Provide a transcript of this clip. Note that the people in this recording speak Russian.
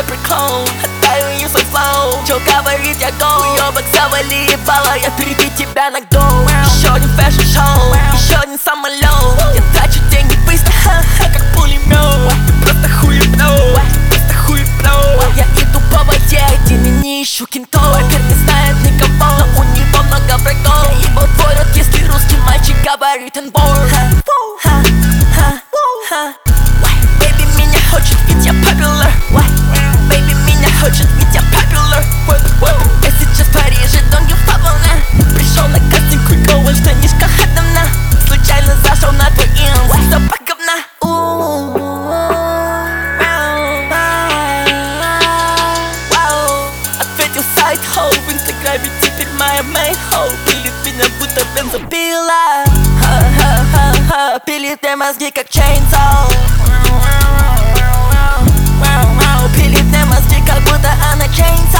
приклон, оттаю им свой флоу. Чё говорит, я go, уёбок завали ебало, я впереди тебя на go. Еще один фэшн-шоу, еще один самолет. Я трачу деньги быстро, ха-ха, как пулемет. Ты просто хуеплёв, просто хуеплёв. Я иду по воде, один не ищу кентов. Вайпер не знает никого, но у него много врагов. Я ебал твой рот, если русский мальчик говорит нбор. Baby, меня хочет, ведь я popular. Baby, меня хочет, ведь я popular. Я сейчас в Париже, don't you follow now. Пришел на кастинг, куйковый, штанишка хатана. Случайно зашел на твой инс, запах говна. Ответил сайт хоу, в инстаграме теперь моя main хоу. Пилит меня, будто бензопила. Пилит мне мозги, как chainsaw. Пилит мне мозги, как будто она chainsaw.